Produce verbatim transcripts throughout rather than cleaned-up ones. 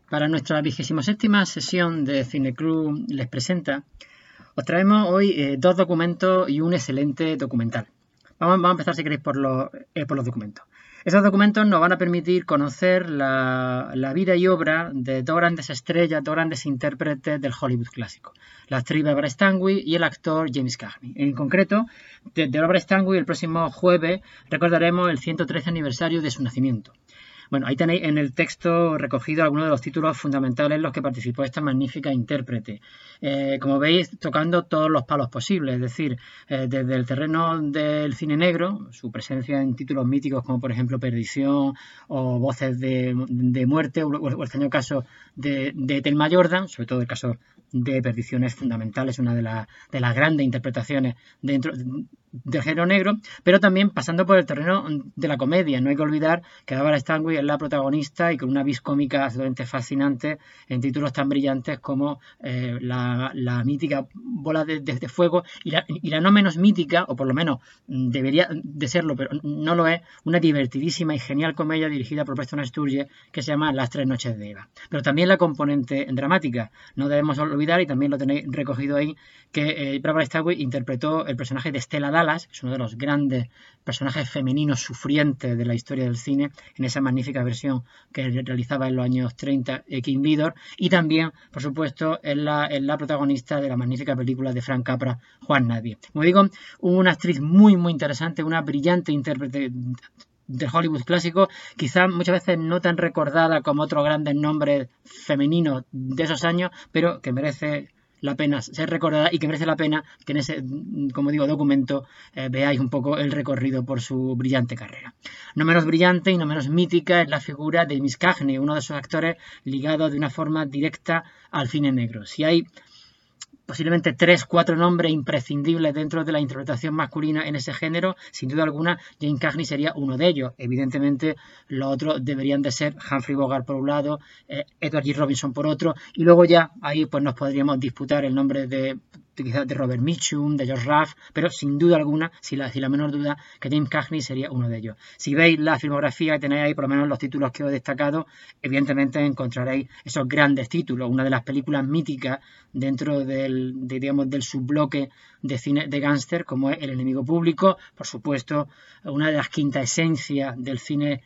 Para nuestra vigésima séptima sesión de Cineclub Les Presenta, os traemos hoy eh, dos documentos y un excelente documental. Vamos, vamos a empezar, si queréis, por los, eh, por los documentos. Esos documentos nos van a permitir conocer la, la vida y obra de dos grandes estrellas, dos grandes intérpretes del Hollywood clásico, la actriz Barbara Stanwyck y el actor James Cagney. En concreto, de, de Barbara Stanwyck, el próximo jueves recordaremos el ciento trece aniversario de su nacimiento. Bueno, ahí tenéis en el texto recogido algunos de los títulos fundamentales en los que participó esta magnífica intérprete. Eh, como veis, tocando todos los palos posibles, es decir, eh, desde el terreno del cine negro, su presencia en títulos míticos como por ejemplo Perdición o Voces de, de Muerte, o, o el extraño caso de, de Thelma Jordan, sobre todo el caso de Perdición es fundamental, es una de, la, de las grandes interpretaciones dentro del género negro, pero también pasando por el terreno de la comedia. No hay que olvidar que Barbara Stanwyck es la protagonista y con una vis cómica absolutamente fascinante en títulos tan brillantes como eh, la, la mítica Bola de, de, de Fuego y la, y la no menos mítica, o por lo menos debería de serlo, pero no lo es, una divertidísima y genial comedia dirigida por Preston Sturges que se llama Las Tres Noches de Eva. Pero también la componente dramática, no debemos olvidar, y también lo tenéis recogido ahí, que eh, Barbara Stanwyck interpretó el personaje de Stella Dallas, que es uno de los grandes personajes femeninos sufrientes de la historia del cine, en esa magnífica versión que realizaba en los años treinta eh, King Vidor, y también, por supuesto, es la, es la protagonista de la magnífica película de Frank Capra, Juan Nadie. Como digo, una actriz muy, muy interesante, una brillante intérprete del Hollywood clásico, quizás muchas veces no tan recordada como otros grandes nombres femeninos de esos años, pero que merece la pena ser recordada y que merece la pena que en ese, como digo, documento eh, veáis un poco el recorrido por su brillante carrera. No menos brillante y no menos mítica es la figura de James Cagney, uno de esos actores ligados de una forma directa al cine negro. Si hay posiblemente tres, cuatro nombres imprescindibles dentro de la interpretación masculina en ese género, sin duda alguna James Cagney sería uno de ellos. Evidentemente los otros deberían de ser Humphrey Bogart por un lado, eh, Edward G. Robinson por otro, y luego ya ahí pues nos podríamos disputar el nombre de quizás de Robert Mitchum, de George Raff, pero sin duda alguna, sin la, sin la menor duda, que James Cagney sería uno de ellos. Si veis la filmografía y tenéis ahí por lo menos los títulos que os he destacado, evidentemente encontraréis esos grandes títulos, una de las películas míticas dentro del, de, digamos, del subbloque de cine de gángster, como es El enemigo público, por supuesto, una de las quinta esencias del cine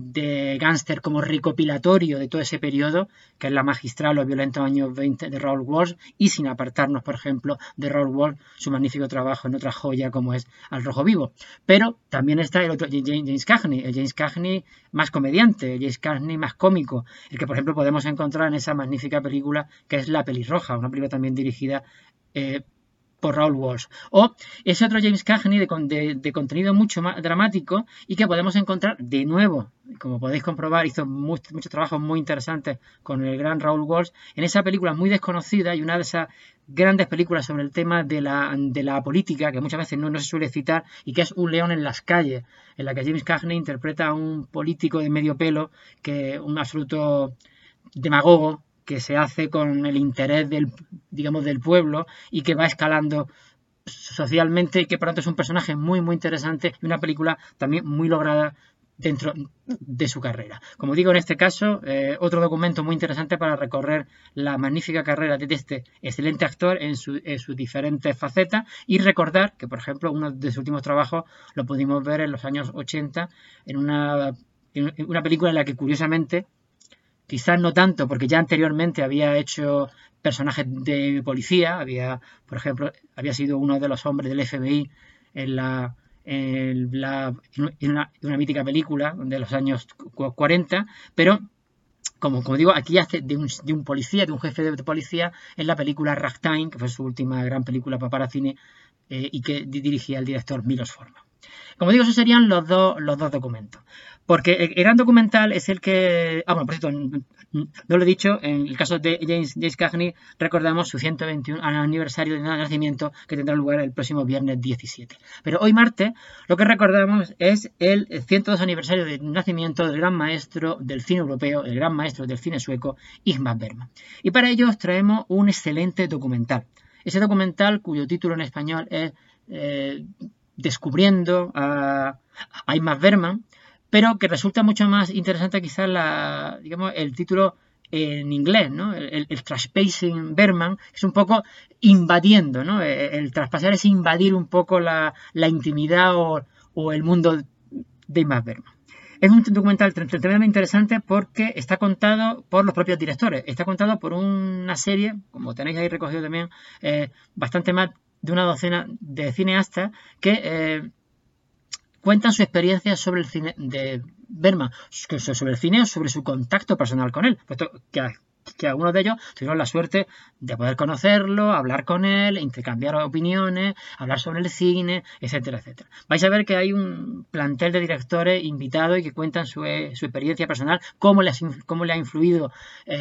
de gángster como recopilatorio de todo ese periodo, que es la magistral Los violentos años veinte de Raoul Walsh, y sin apartarnos, por ejemplo, de Raoul Walsh, su magnífico trabajo en otra joya como es Al rojo vivo. Pero también está el otro James Cagney, el James Cagney más comediante, el James Cagney más cómico, el que, por ejemplo, podemos encontrar en esa magnífica película que es La pelirroja, una película también dirigida eh, por Raoul Walsh. O ese otro James Cagney de, de, de contenido mucho más dramático y que podemos encontrar de nuevo, como podéis comprobar, hizo muchos mucho trabajos muy interesantes con el gran Raoul Walsh en esa película muy desconocida y una de esas grandes películas sobre el tema de la, de la política que muchas veces no, no se suele citar, y que es Un león en las calles, en la que James Cagney interpreta a un político de medio pelo, que un absoluto demagogo, que se hace con el interés del, digamos, del pueblo, y que va escalando socialmente, y que por tanto es un personaje muy muy interesante y una película también muy lograda dentro de su carrera. Como digo, en este caso, eh, otro documento muy interesante para recorrer la magnífica carrera de este excelente actor en, su, en sus diferentes facetas, y recordar que, por ejemplo, uno de sus últimos trabajos lo pudimos ver en los años ochenta en una, en una película en la que, curiosamente, quizás no tanto, porque ya anteriormente había hecho personajes de policía, había, por ejemplo, había sido uno de los hombres del F B I en la, en la en una, en una mítica película de los años cuarenta, pero como, como digo, aquí hace de un, de un policía, de un jefe de policía en la película Ragtime, que fue su última gran película para cine, eh, y que dirigía el director Milos Forman. Como digo, esos serían los dos, los dos documentos. Porque el gran documental es el que... Ah, bueno, por cierto, no lo he dicho, en el caso de James, James Cagney, recordamos su ciento veintiuno aniversario de nacimiento, que tendrá lugar el próximo viernes diecisiete. Pero hoy martes lo que recordamos es el ciento dos aniversario de nacimiento del gran maestro del cine europeo, el gran maestro del cine sueco, Ingmar Bergman. Y para ello os traemos un excelente documental. Ese documental, cuyo título en español es eh, Descubriendo a, a Ingmar Bergman, pero que resulta mucho más interesante quizás la, digamos, el título en inglés, ¿no? El, el traspasing Bergman es un poco invadiendo, ¿no? El, el traspasar es invadir un poco la, la intimidad o, o el mundo de Ingmar Bergman. Es un documental tremendamente interesante porque está contado por los propios directores. Está contado por una serie, como tenéis ahí recogido también, eh, bastante más de una docena de cineastas que eh, cuentan su experiencia sobre el cine de Bergman, sobre el cine o sobre su contacto personal con él, puesto que que algunos de ellos tuvieron la suerte de poder conocerlo, hablar con él, intercambiar opiniones, hablar sobre el cine, etcétera, etcétera. Vais a ver que hay un plantel de directores invitados y que cuentan su, su experiencia personal, cómo le, cómo le ha influido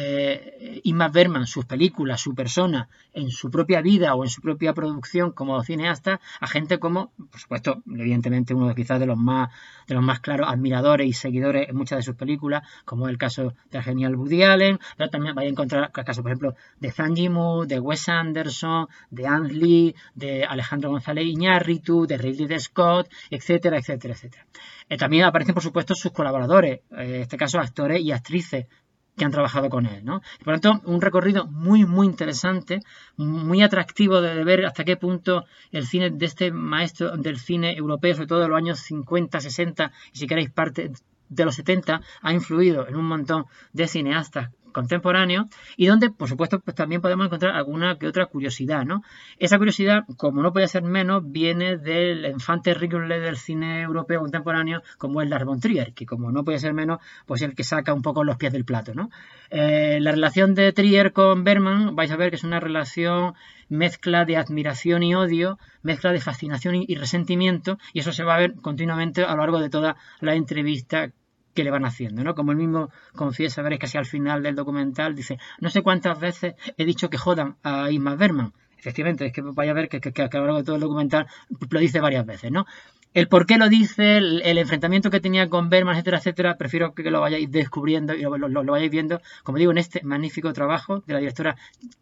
eh, Ingmar Bergman, sus películas, su persona, en su propia vida o en su propia producción como cineasta, a gente como, por supuesto, evidentemente uno de quizás de los más, de los más claros admiradores y seguidores en muchas de sus películas, como es el caso del genial Woody Allen, pero también vais a encontrar casos, por ejemplo, de Zhang Yimou, de Wes Anderson, de Ang Lee, de Alejandro González Iñárritu, de Ridley Scott, etcétera, etcétera, etcétera. Eh, también aparecen, por supuesto, sus colaboradores, eh, en este caso actores y actrices que han trabajado con él, ¿no? Por lo tanto, un recorrido muy, muy interesante, muy atractivo de ver hasta qué punto el cine de este maestro del cine europeo, sobre todo de los años cincuenta, sesenta, y si queréis parte de los setenta, ha influido en un montón de cineastas contemporáneos y donde, por supuesto, pues también podemos encontrar alguna que otra curiosidad, ¿no? Esa curiosidad, como no puede ser menos, viene del infante terrible del cine europeo contemporáneo, como es Lars von Trier, que como no puede ser menos, pues el que saca un poco los pies del plato, ¿no? Eh, la relación de Trier con Bergman, vais a ver que es una relación mezcla de admiración y odio, mezcla de fascinación y, y resentimiento, y eso se va a ver continuamente a lo largo de toda la entrevista que le van haciendo, ¿no? Como él mismo confiesa, veréis casi al final del documental, dice, no sé cuántas veces he dicho que jodan a Ingmar Bergman. Efectivamente, es que vaya a ver que, que, que a lo largo de todo el documental lo dice varias veces, ¿no? El por qué lo dice, el, el enfrentamiento que tenía con Bergman, etcétera, etcétera, prefiero que lo vayáis descubriendo y lo, lo, lo vayáis viendo, como digo, en este magnífico trabajo de la directora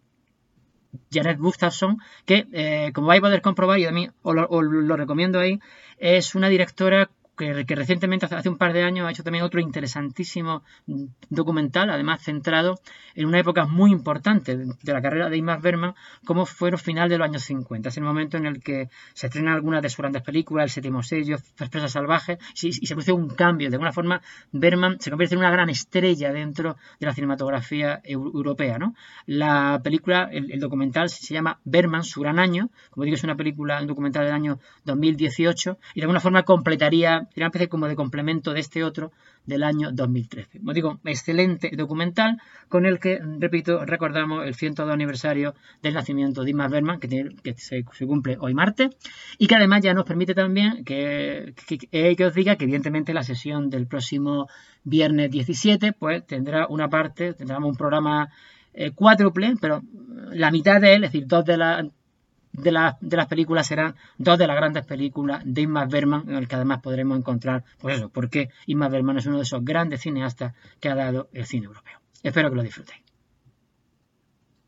Jeanette Gustafsson, que, eh, como vais a poder comprobar, y a mí os lo, os lo recomiendo ahí, es una directora Que, que recientemente, hace un par de años, ha hecho también otro interesantísimo documental, además centrado en una época muy importante de la carrera de Ingmar Bergman, como fue el final de los años cincuenta. Es el momento en el que se estrenan algunas de sus grandes películas, El séptimo sello, Presas salvajes, y, y se produce un cambio. De alguna forma, Bergman se convierte en una gran estrella dentro de la cinematografía europea, ¿no? La película, el, el documental, se llama Bergman, su gran año. Como digo, es una película, un documental del año dos mil dieciocho, y de alguna forma completaría, sería una especie como de complemento de este otro del año dos mil trece. Como digo, excelente documental con el que, repito, recordamos el ciento dos aniversario del nacimiento de Ingmar Bergman, que, tiene, que se, se cumple hoy martes, y que además ya nos permite también que, que, que, que os diga que evidentemente la sesión del próximo viernes diecisiete pues tendrá una parte, tendremos un programa eh, cuádruple, pero la mitad de él, es decir, dos de las De, la, de las películas serán dos de las grandes películas de Ingmar Bergman, en el que además podremos encontrar, pues eso, porque Ingmar Bergman es uno de esos grandes cineastas que ha dado el cine europeo. Espero que lo disfrutéis.